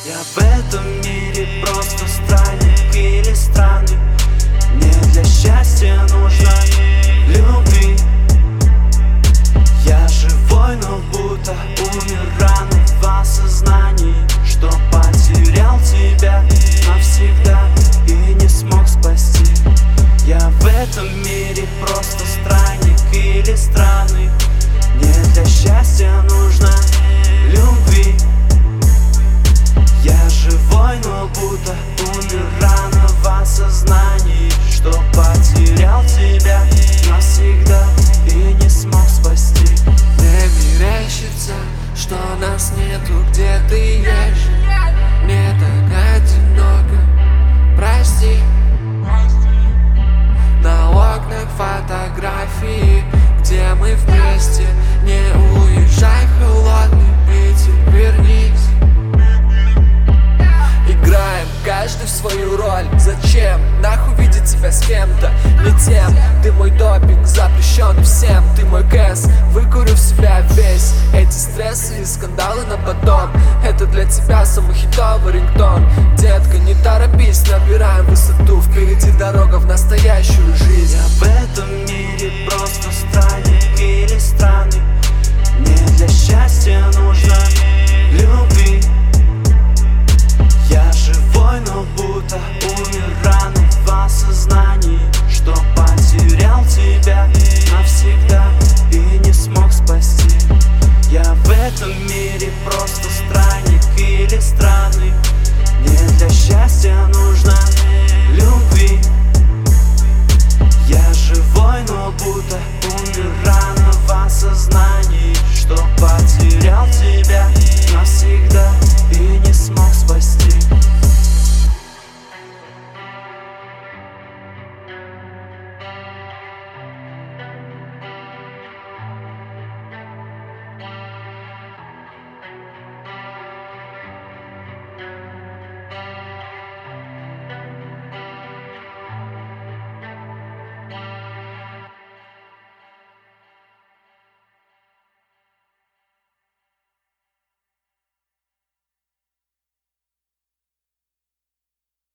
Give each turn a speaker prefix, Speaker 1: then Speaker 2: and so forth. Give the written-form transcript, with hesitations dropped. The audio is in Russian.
Speaker 1: Я в этом мире просто странник или странный. Мне для счастья нужна любви. Я живой, но будто умер рано в осознании, что потерял тебя навсегда и не смог спасти. Я в этом мире просто странник или странный. Мне для счастья нужна любви. Я живой, но будто умер рано в осознании, что потерял тебя навсегда и не смог спасти.
Speaker 2: Мне мерещится, что нас нету, где ты есть. Мне так одиноко, прости. На окнах фотографии, где мы вместе. Не уезжай, холодный ветер, вернись. Играем каждый в свою роль. Зачем? Нахуй видеть тебя с кем-то не тем. Ты мой допинг, запрещен всем. Ты мой кэс, выкурю в себя весь. Эти стрессы и скандалы на потом. Это для тебя самый хитовый рингтон. Детка, не торопись, набираем высоту. Впереди дорога в настоящую